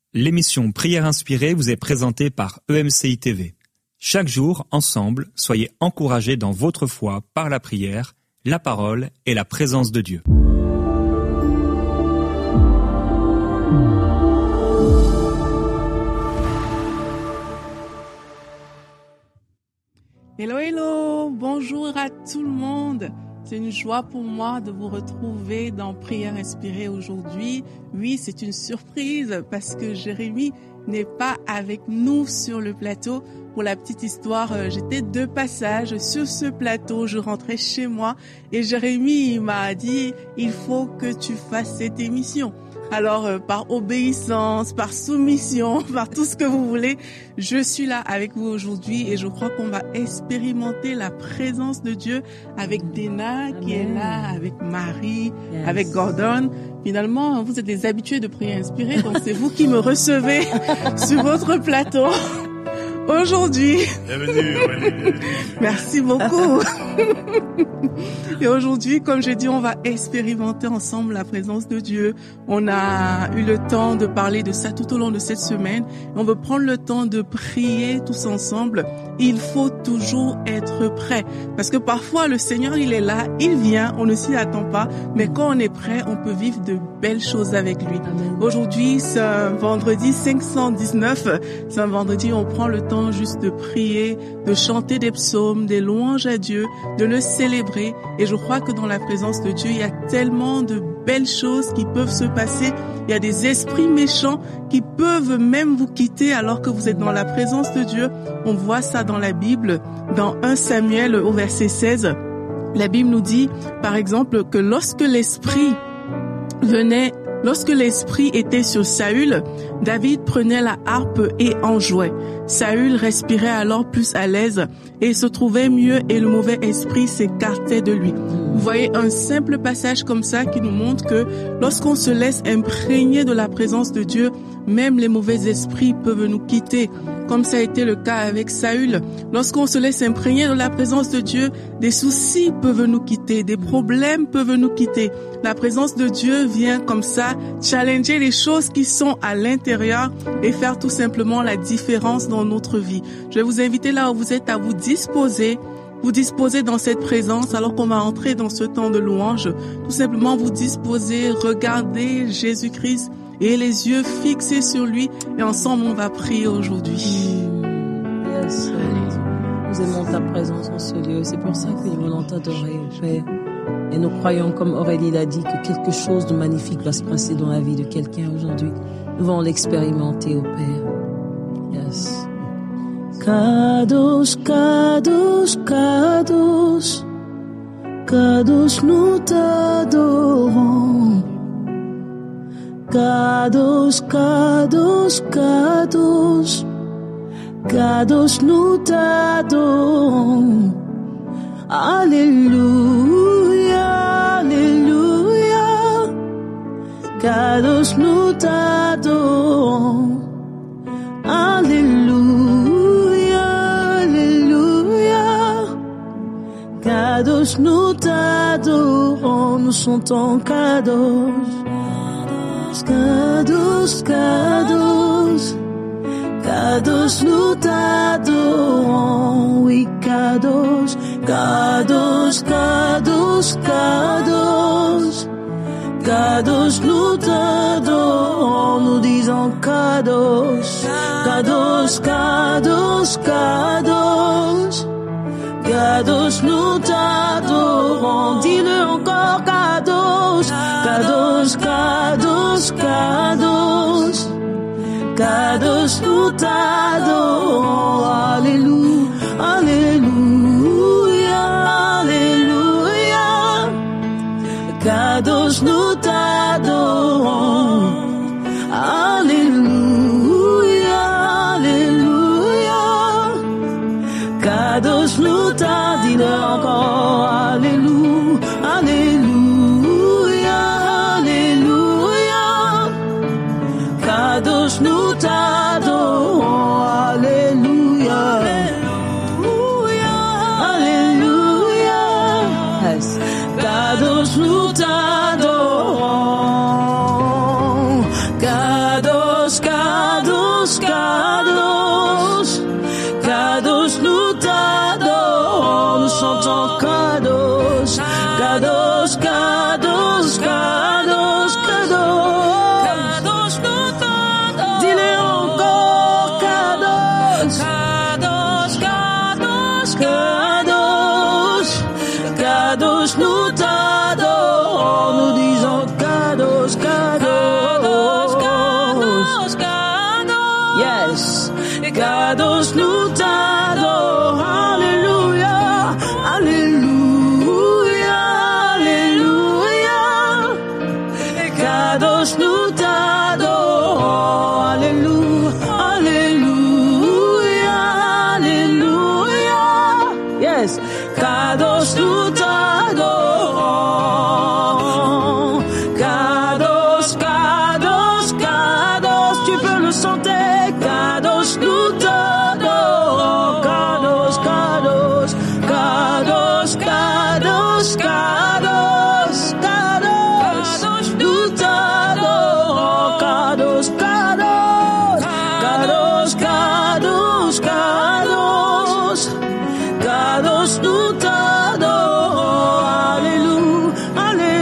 L'émission Prière inspirée vous est présentée par EMCI TV. Chaque jour, ensemble, soyez encouragés dans votre foi par la prière, la parole et la présence de Dieu. Hello, hello, bonjour à tout le monde. C'est une joie pour moi de vous retrouver dans Prière inspirée aujourd'hui. Oui, c'est une surprise parce que Jérémie n'est pas avec nous sur le plateau. Pour la petite histoire, j'étais de passage sur ce plateau, je rentrais chez moi et Jérémie m'a dit « Il faut que tu fasses cette émission ». Alors, par obéissance, par soumission, par tout ce que vous voulez, je suis là avec vous aujourd'hui et je crois qu'on va expérimenter la présence de Dieu avec Dena qui est là, avec Marie, avec Gordon. Finalement, vous êtes des habitués de Prière inspirée, donc c'est vous qui me recevez sur votre plateau aujourd'hui. Bienvenue. Merci beaucoup. Et aujourd'hui, comme j'ai dit, on va expérimenter ensemble la présence de Dieu. On a eu le temps de parler de ça tout au long de cette semaine. On veut prendre le temps de prier tous ensemble. Il faut toujours être prêt. Parce que parfois, le Seigneur, il est là, il vient, on ne s'y attend pas. Mais quand on est prêt, on peut vivre de belles choses avec lui. Amen. Aujourd'hui, c'est un vendredi 519. C'est un vendredi où on prend le temps juste de prier, de chanter des psaumes, des louanges à Dieu, de le célébrer. Et je crois que dans la présence de Dieu, il y a tellement de belles choses qui peuvent se passer. Il y a des esprits méchants qui peuvent même vous quitter alors que vous êtes dans la présence de Dieu. On voit ça dans la Bible, dans 1 Samuel au verset 16. La Bible nous dit, par exemple, que lorsque l'esprit était sur Saül, David prenait la harpe et en jouait. Saül respirait alors plus à l'aise et se trouvait mieux et le mauvais esprit s'écartait de lui. Vous voyez un simple passage comme ça qui nous montre que lorsqu'on se laisse imprégner de la présence de Dieu, même les mauvais esprits peuvent nous quitter, comme ça a été le cas avec Saül. Lorsqu'on se laisse imprégner de la présence de Dieu, des soucis peuvent nous quitter, des problèmes peuvent nous quitter. La présence de Dieu vient comme ça challenger les choses qui sont à l'intérieur et faire tout simplement la différence dans notre vie. Je vais vous inviter là où vous êtes à vous disposer dans cette présence alors qu'on va entrer dans ce temps de louange. Tout simplement vous disposer, regarder Jésus-Christ et les yeux fixés sur lui et ensemble on va prier aujourd'hui. Yes. Nous aimons ta présence en ce lieu. C'est pour ça que nous voulons t'adorer, Père. Et nous croyons, comme Aurélie l'a dit, que quelque chose de magnifique va se passer dans la vie de quelqu'un aujourd'hui. Nous allons l'expérimenter, au Père. Yes. Kadosh, Kadosh, Kadosh, Kadosh, nous t'adorons. Kadosh, Kadosh, Kadosh, Kadosh, nous t'adorons. Alléluia, Alléluia, Kadosh, nous t'adorons. Alléluia, Alléluia, Kadosh, nous t'adorons. Nous chantons Kadosh, Kadosh, Kadosh, Kadosh, nous t'adorons. Oui, Kadosh, Kadosh, Kadosh, Kadosh, Kadosh, nous t'adorons. Nous disons Kadosh, Kadosh, Kadosh, Kadosh, Kadosh, nous t'adorons. Dis-le encore, Kadosh, Kadosh, Kadosh, Kadosh, Kadosh, nous t'adorons. Alléluia, Alléluia, Alléluia, Kadosh, nous t'adorons. Alléluia, Alléluia, Kadosh, nous t'adorons encore. Alléluia, Alléluia, Alléluia, Kadosh, nous t'adorons. Alléluia, Alléluia, yes. Kadosh, nous t'adorons. Kadosh, Kadosh. le chanter. Kadosh, nous t'adorons. Kadosh, Kadosh, Kadosh, Kadosh, Kadosh, Kadosh, nous t'adorons. Kadosh, Kadosh, Kadosh, Kadosh, Kadosh, Kadosh, nous t'adorons. Alléluia,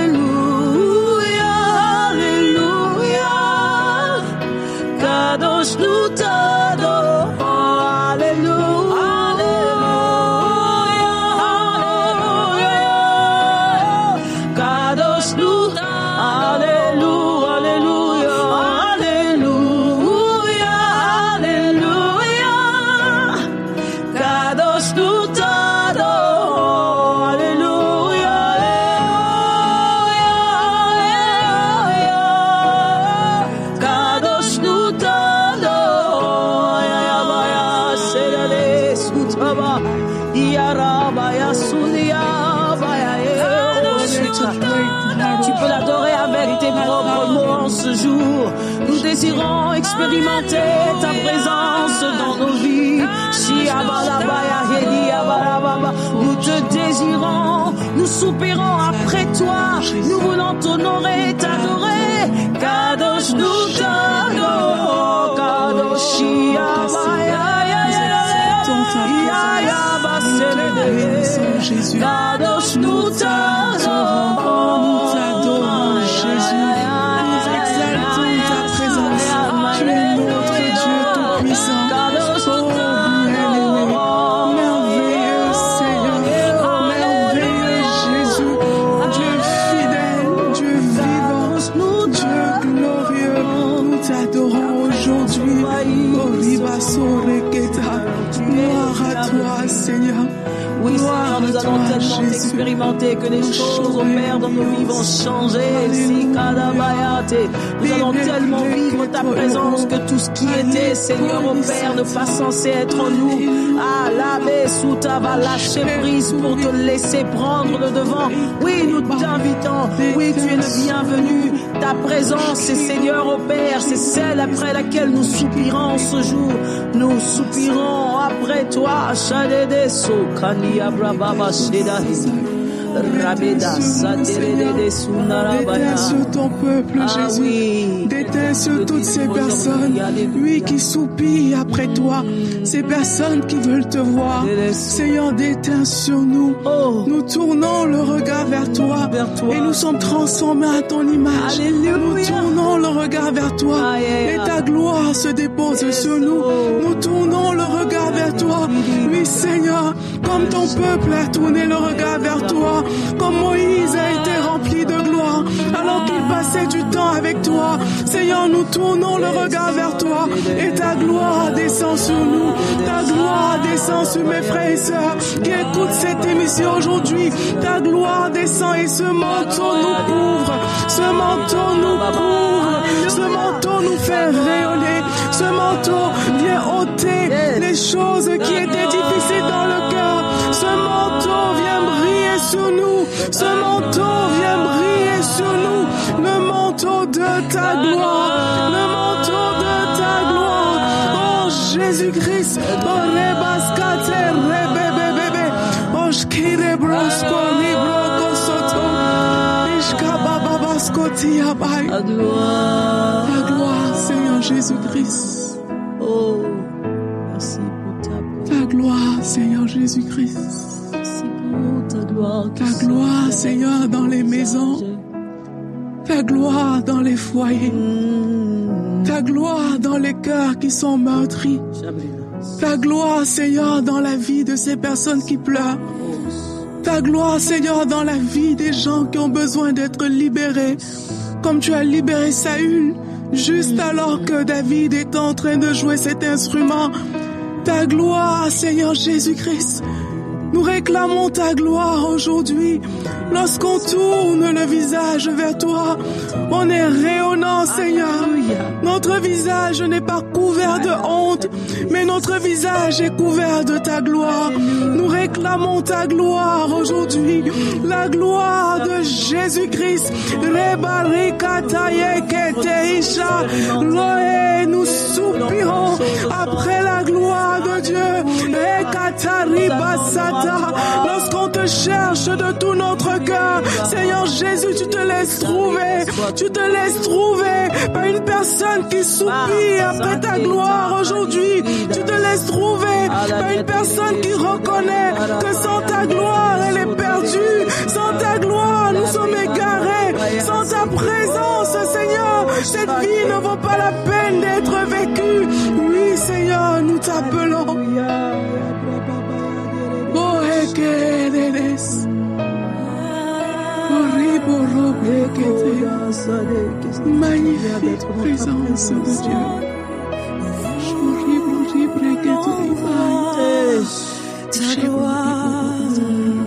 Alléluia, Alléluia. Kadosh, nous t'adorons. Alléluia, Alléluia. Kadosh, nous Alléluia, Alléluia, Alléluia, Alléluia. Kadosh, nous t'adorons. Alléluia, Alléluia. Kadosh, nous t'adorons. Tu peux l'adorer avec tes propres mots en ce jour. Nous désirons expérimenter ta présence dans nos vies. Nous te désirons, nous soupirons après toi. Nous voulons t'honorer, t'adorer. Kadosh, nous t'adorons. Kadosh, Jésus. Kadosh, nous t'adorons. Nous t'adorons, Jésus. Nous exaltons ta présence. Tu es notre Dieu tout-puissant. Oh, bien-aimé, merveilleux Seigneur, merveilleux Jésus, Dieu fidèle, Dieu vivant, Dieu glorieux. Nous t'adorons aujourd'hui. Oh, Ribasoreketa. Gloire à toi, Seigneur. Oui, Seigneur, nous allons tellement expérimenter que les choses, au Père, dans nos vies vont changer. Nous allons tellement vivre ta présence que tout ce qui était, Seigneur, au Père, ne pas censé être en nous. Ah, l'abbé Souta va lâcher prise pour te laisser prendre le devant. Oui, nous t'invitons. Oui, tu es le bienvenu. Ta présence, c'est Seigneur, au Père, c'est celle après laquelle nous soupirons ce jour. Nous soupirons après toi. Shadedeso, Kania Brababa Shedahi. Déteins sur ton peuple, Jésus. Oui. Déteins sur toutes ces personnes, oui, qui soupirent après toi. Ces personnes qui veulent te voir. Seigneur, déteins sur nous. Nous tournons le regard vers toi. Et nous sommes transformés à ton image. Nous tournons le regard vers toi. Et ta gloire se dépose sur nous. Nous tournons le regard vers toi. Oui, Seigneur, comme ton peuple a tourné le regard vers toi. Comme Moïse a été rempli de gloire alors qu'il passait du temps avec toi. Seigneur, nous tournons le regard vers toi et ta gloire descend sur nous. Ta gloire descend sur mes frères et sœurs qui écoutent cette émission aujourd'hui. Ta gloire descend et ce manteau nous couvre. Ce manteau nous couvre. Ce manteau nous fait rayonner. Ce manteau vient ôter les choses qui étaient difficiles dans le cœur. Ce manteau vient briller sur nous. Ce manteau vient briller sur nous. Le manteau de ta gloire. Le manteau de ta gloire. Oh Jésus-Christ. Oh Rebaskate Rebebebebe. Oh Shkire Brosko Libroko Soto. Ishkabababaskoti Abai. La gloire. La gloire, Seigneur Jésus-Christ. Oh, merci pour ta présence. Ta gloire, Seigneur Jésus-Christ. Merci pour ta gloire. Ta gloire, Seigneur, dans les maisons. Ta gloire dans les foyers. Ta gloire dans les cœurs qui sont meurtris. Ta gloire, Seigneur, dans la vie de ces personnes qui pleurent. Ta gloire, Seigneur, dans la vie des gens qui ont besoin d'être libérés. Comme tu as libéré Saül, juste alors que David est en train de jouer cet instrument. Ta gloire, Seigneur Jésus-Christ. Nous réclamons ta gloire aujourd'hui. Lorsqu'on tourne le visage vers toi, on est rayonnant, Seigneur. Notre visage n'est pas couvert de honte, mais notre visage est couvert de ta gloire. Nous réclamons ta gloire aujourd'hui, la gloire de Jésus-Christ. Nous soupirons après la gloire de Dieu. Lorsqu'on te cherche de tout notre cœur, Seigneur Jésus, tu te laisses trouver. Tu te laisses trouver par une personne qui soupire après ta gloire aujourd'hui. Tu te laisses trouver par une personne qui reconnaît que sans ta gloire, elle est perdue. Sans ta gloire, nous sommes égarés. Sans ta présence, Seigneur, cette vie ne vaut pas la peine d'être vécue. Oui, Seigneur, nous t'appelons. Oh, Ekeredes. Magnifique présence de Dieu. Ta gloire,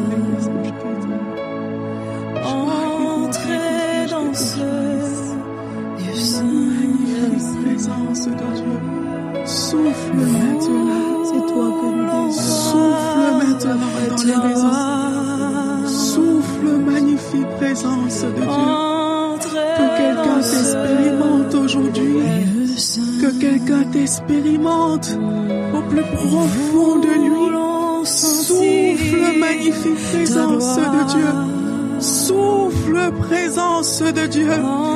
entrez dans ce lieu saint. Magnifique présence de Dieu. Souffle maintenant. C'est toi que nous désirons. Souffle maintenant dans les maisons. Souffle, magnifique présence de Dieu. Que quelqu'un t'expérimente aujourd'hui. Que quelqu'un t'expérimente au plus profond de lui. Souffle, magnifique présence de Dieu. Souffle, présence de Dieu.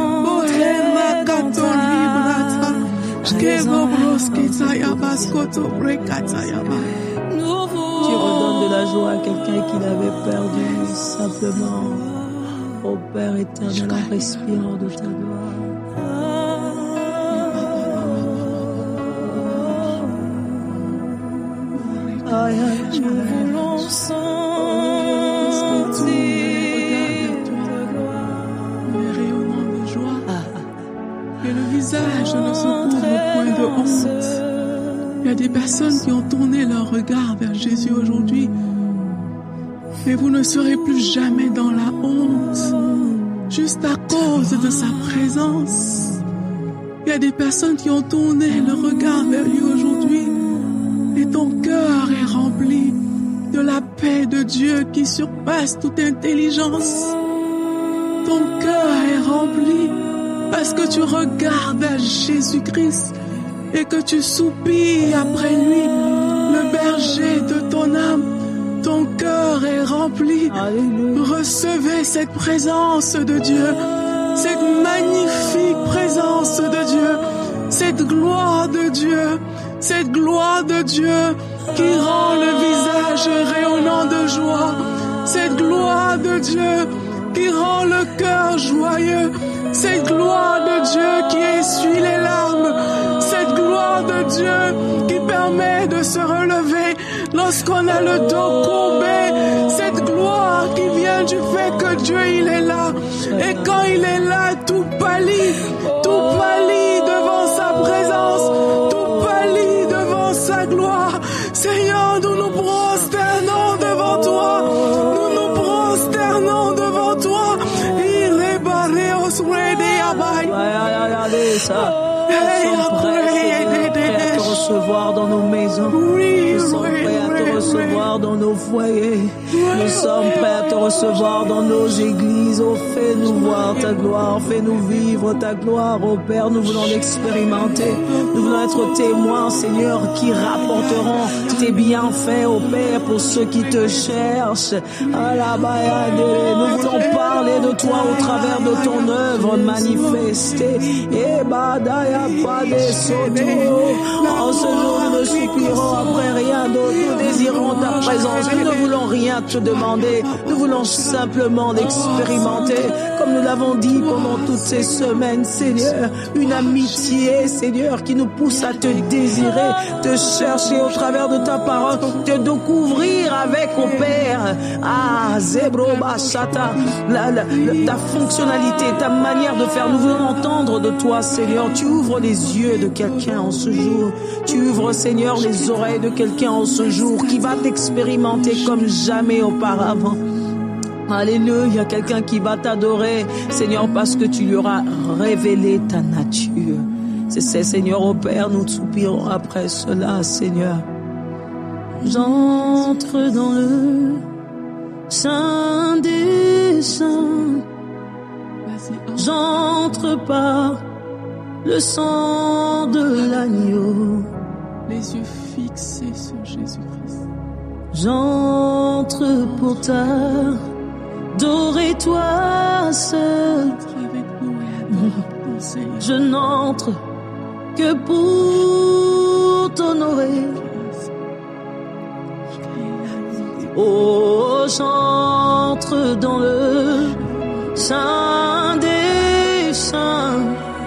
Tu redonnes de la joie à quelqu'un qui l'avait perdu simplement. Ô Père éternel, en respirant de ta gloire. Nous voulons sentir ta gloire. Nous est rayonnant de joie. Et le visage ne se couvre point de honte. Il y a des personnes qui ont tourné leur regard vers Jésus aujourd'hui. Mais vous ne serez plus jamais dans la honte, juste à cause de sa présence. Il y a des personnes qui ont tourné le regard vers lui aujourd'hui. Et ton cœur est rempli de la paix de Dieu qui surpasse toute intelligence. Ton cœur est rempli parce que tu regardes à Jésus-Christ et que tu soupires après lui, le berger de ton âme. Ton cœur est rempli. Alléluia. Recevez cette présence de Dieu, cette magnifique présence de Dieu, cette gloire de Dieu, cette gloire de Dieu qui rend le visage rayonnant de joie, cette gloire de Dieu qui rend le cœur joyeux, cette gloire de Dieu qui essuie les larmes, cette gloire de Dieu qui permet de se relever lorsqu'on a le dos courbé, cette gloire qui vient du fait que Dieu il est là, et quand il est là, tout pâlit devant sa présence, tout pâlit devant sa gloire. Seigneur, nous nous prosternons devant toi, nous nous prosternons devant toi. Nous sommes prêts à te recevoir dans nos maisons. Nous sommes prêts à te recevoir dans nos foyers. Nous sommes prêts à te recevoir dans nos églises. Oh, fais-nous voir ta gloire. Fais-nous vivre ta gloire. Oh Père, nous voulons l'expérimenter. Nous voulons être témoins, Seigneur, qui rapporteront tes bienfaits, oh Père, pour ceux qui te cherchent. Nous voulons parler de toi au travers de ton œuvre manifestée. En ce jour, nous ne soupirons après rien d'autre. Nous désirons ta présence. Nous ne voulons rien te demander. Nous voulons simplement l'expérimenter. Comme nous l'avons dit pendant toutes ces semaines, Seigneur, une amitié, Seigneur, qui nous nous pousse à te désirer, te chercher au travers de ta parole, te découvrir avec, au Père, Zebro Bachata, ta fonctionnalité, ta manière de faire. Nous voulons entendre de toi, Seigneur. Tu ouvres les yeux de quelqu'un en ce jour. Tu ouvres, Seigneur, les oreilles de quelqu'un en ce jour qui va t'expérimenter comme jamais auparavant. Alléluia, quelqu'un qui va t'adorer, Seigneur, parce que tu lui auras révélé ta nature. C'est Seigneur, au Père, nous te soupirons après cela, Seigneur. J'entre dans le Saint des Saints. J'entre par le sang de l'agneau. Les yeux fixés sur Jésus-Christ. J'entre pour t'adorer toi seul. Je n'entre que pour t'honorer. Oh, j'entre dans le Saint des Saints.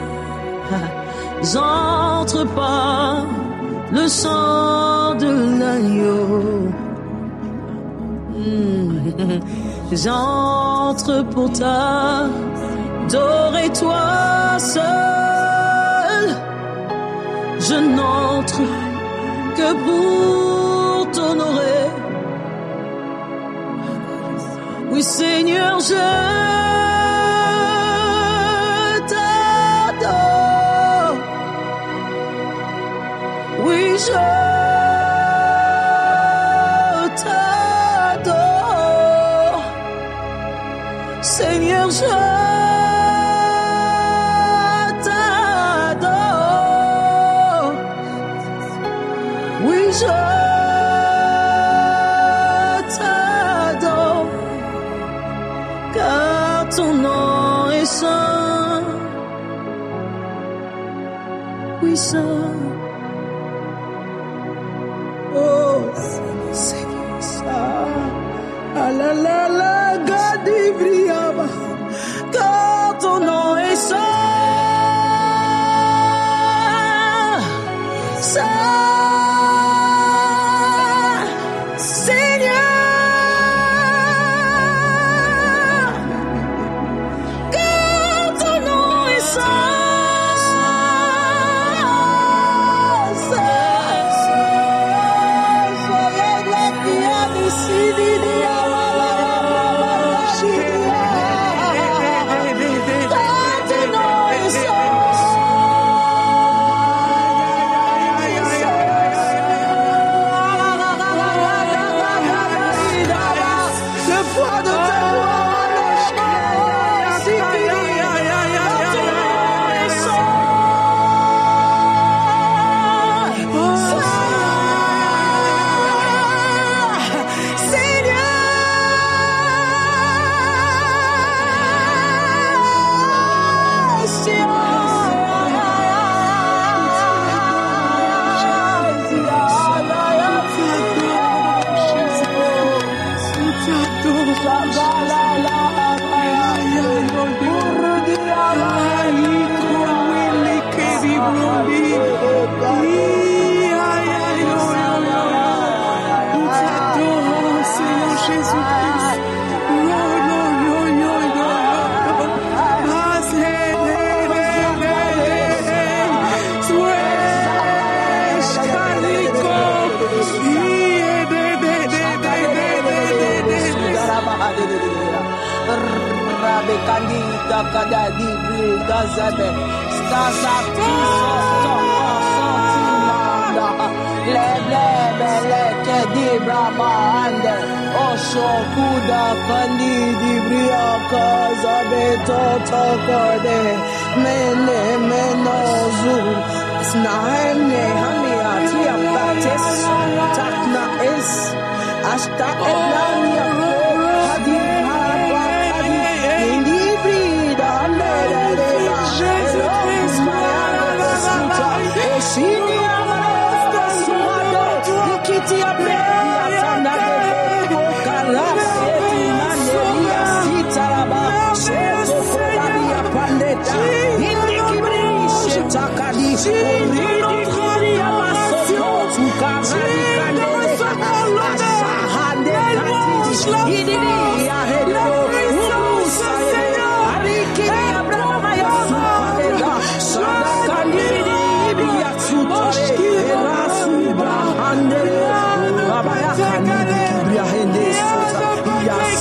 J'entre par le sang de l'agneau. J'entre pour t'adorer toi seul. Je n'entre que pour t'honorer. Oui, Seigneur, je t'adore. Oui, je t'adore. Seigneur, je t'adore. Oui, je t'adore. Car ton nom est saint. Oui, saint. Oh, Seigneur, ça. Ah la la la, Gadibriaba. Car ton nom est saint. Saint. Candida cada libro da zebe stasa tiso sotimanda le che di brava ande osho kuda candidi bria casa beto tokode mene menozu snaene hania tia bates takna es hasta elania hadi Takadi,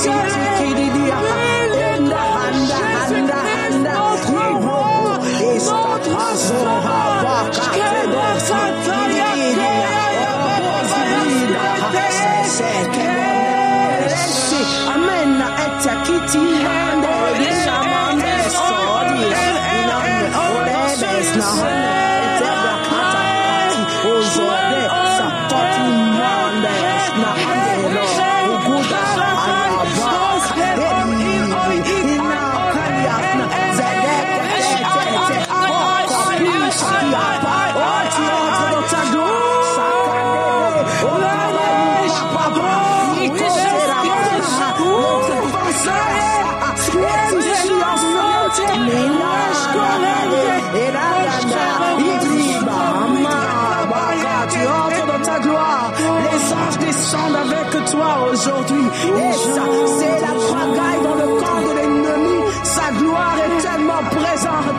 Aujourd'hui, et ça, c'est la pagaille dans le camp de l'ennemi. Sa gloire est tellement présente.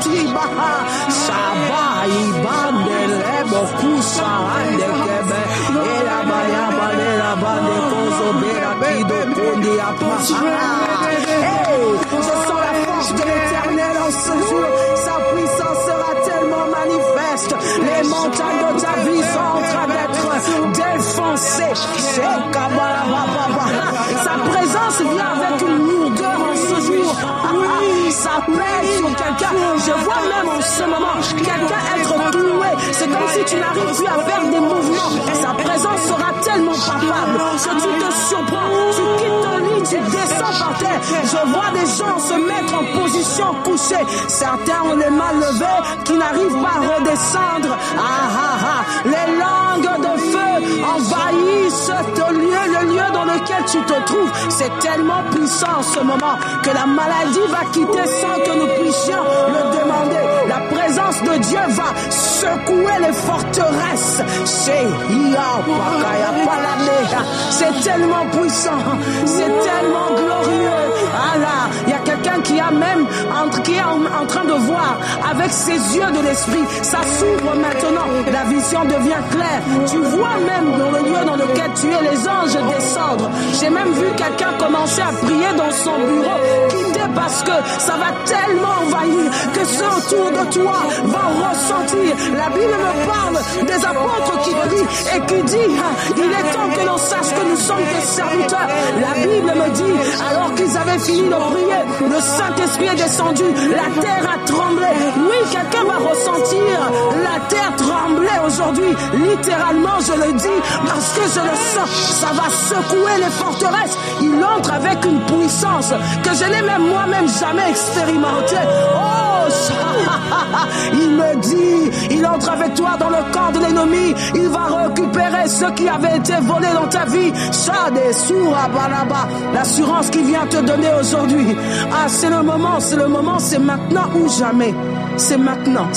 Je sens la force de l'Éternel en ce jour. Sa puissance sera tellement manifeste. Les montagnes de ta vie sont en train d'être défoncées. Sa présence vient avec une lourdeur en ce jour. Ça pèse sur quelqu'un. Je vois même en ce moment quelqu'un être cloué. C'est comme si tu n'arrives plus à faire des mouvements. Et sa présence sera tellement palpable que tu te surprends. Tu quittes ton lit, tu descends par terre. Je vois des gens se mettre en position couchée. Certains ont les mains levées qui n'arrivent pas à redescendre. Les langues de feu envahissent le lieu dans lequel tu te trouves. C'est tellement puissant en ce moment que la maladie va quitter sans que nous puissions le demander. La présence de Dieu va secouer les forteresses. C'est tellement puissant, c'est tellement glorieux. Il y a quelqu'un qui a même qui est en train de voir avec ses yeux de l'esprit. Ça s'ouvre maintenant, la vision devient claire. Tu vois même dans le lieu dans lequel tu es les anges descendre. J'ai même vu quelqu'un commencer à prier dans son bureau, quitter parce que ça va tellement envahir que ceux autour de toi vont ressentir. La Bible me parle des apôtres qui prient et qui dit il est temps que l'on sache que nous sommes des serviteurs. La Bible me dit alors qu'ils avaient fini de prier, le Saint-Esprit est descendu, la terre a tremblé. Oui, quelqu'un va ressentir la terre trembler aujourd'hui. Littéralement, je le dis parce que je le sens. Ça va secouer les forteresses. Il entre avec une puissance que je n'ai même moi-même jamais expérimentée. Il me dit, il entre avec toi dans le camp de l'ennemi. Il va récupérer ce qui avait été volé dans ta vie. L'assurance qu'il vient te donner aujourd'hui. C'est le moment, c'est maintenant ou jamais. C'est maintenant.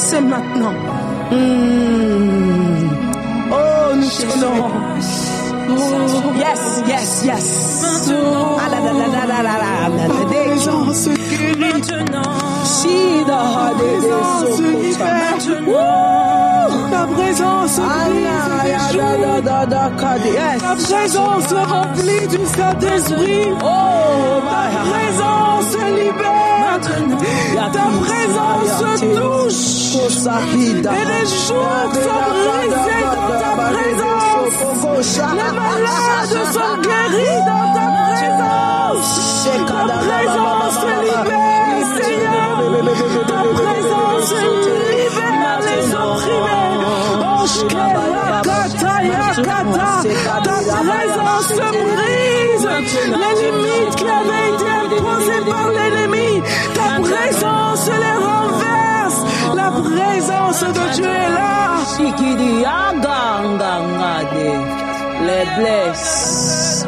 Nous t'honorons. Yes. Ta présence ta présence remplit du Saint-Esprit. Ta présence libère. Ta présence touche. Et les jours sont brisés dans ta présence. Les malades sont guéris dans ta présence. Ta présence libère, Seigneur. Ta présence libère les opprimés. Ta présence brise les limites qui avaient été imposées par l'ennemi. Ta présence les renverse. La présence de Dieu est là. Les blesses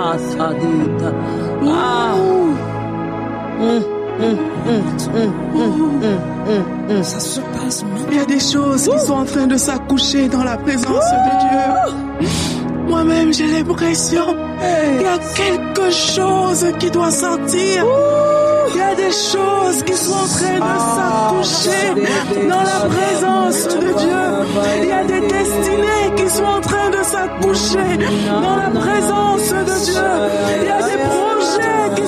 ça se passe maintenant. Il y a des choses qui sont en train de s'accoucher dans la présence de Dieu. Moi-même, j'ai l'impression qu'il y a quelque chose qui doit sortir. Il y a des choses qui sont en train de s'accoucher dans la présence de Dieu. Il y a des destinées qui sont en train de s'accoucher dans la présence de Dieu. Il y a des projets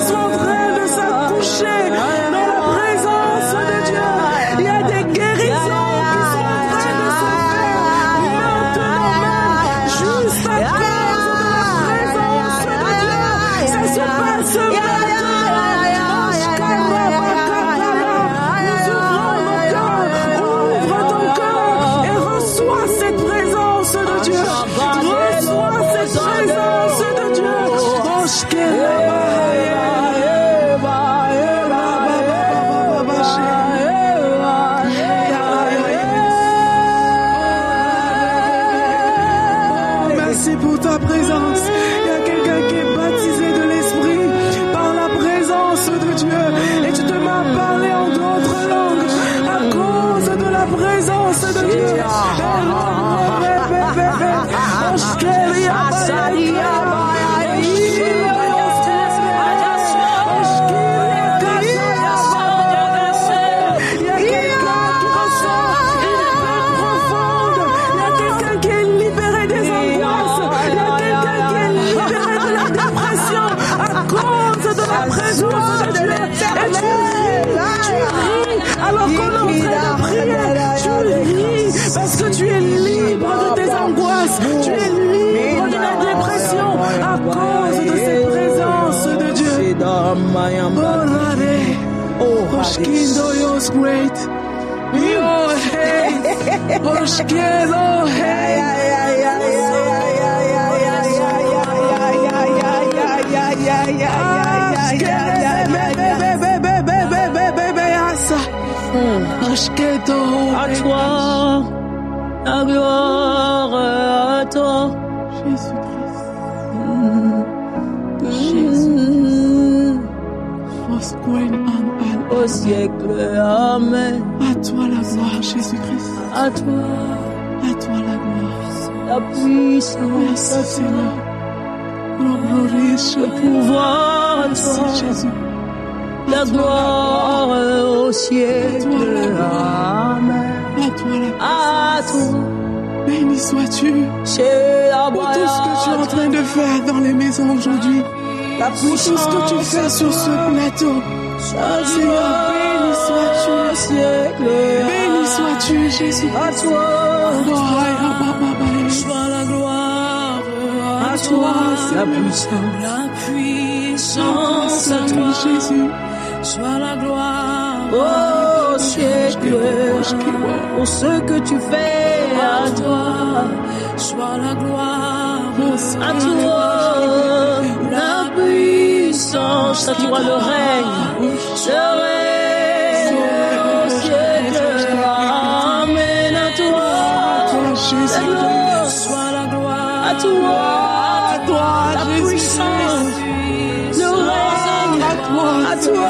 pour ta présence. Il y a quelqu'un qui est baptisé de l'Esprit par la présence de Dieu. Et tu te m'as parlé en d'autres langues à cause de la présence de Dieu. Alors qu'on est en train de prier, tu ris parce que tu es libre de tes angoisses, tu es libre de la dépression à cause de cette présence de Dieu. Oh, Oshkindo, you're great. You're hey. Oshkindo, hey. À toi, la gloire à toi. Jésus-Christ. What's going on? Au siècle, amen. À toi la gloire, Jésus-Christ. À toi. À toi la gloire. La puissance. Merci Seigneur. Le pouvoir à toi. Merci Jésus. La gloire au siècle. Amen. À toi la À toi. Béni sois-tu pour tout ce que tu es en train de faire dans les maisons aujourd'hui. Pour tout ce que tu fais sur ce plateau. Seigneur, béni sois-tu. Béni sois-tu, Jésus. À toi. Sois la gloire. À toi. La puissance. À toi, Jésus. Sois la gloire au siècle, pour ce que tu fais à toi. Sois la gloire à toi, la puissance à toi, le règne au siècle. Amen à toi, sois la gloire à toi, la puissance, le règne à toi.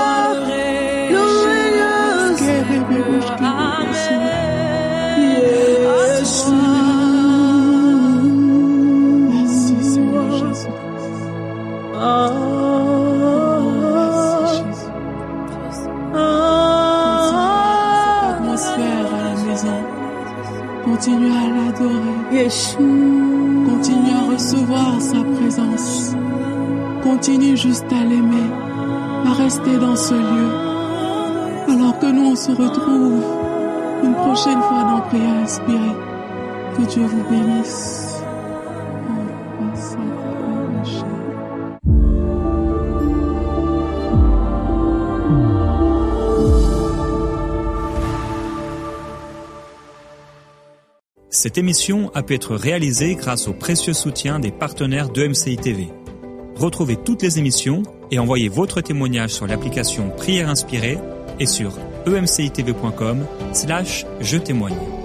Continue à l'adorer. Continue à recevoir sa présence. Continue juste à l'aimer, à rester dans ce lieu. Alors que nous on se retrouve une prochaine fois dans Prière Inspirée. Que Dieu vous bénisse. Cette émission a pu être réalisée grâce au précieux soutien des partenaires d'EMCI TV. Retrouvez toutes les émissions et envoyez votre témoignage sur l'application Prière Inspirée et sur emcitv.com/je témoigne.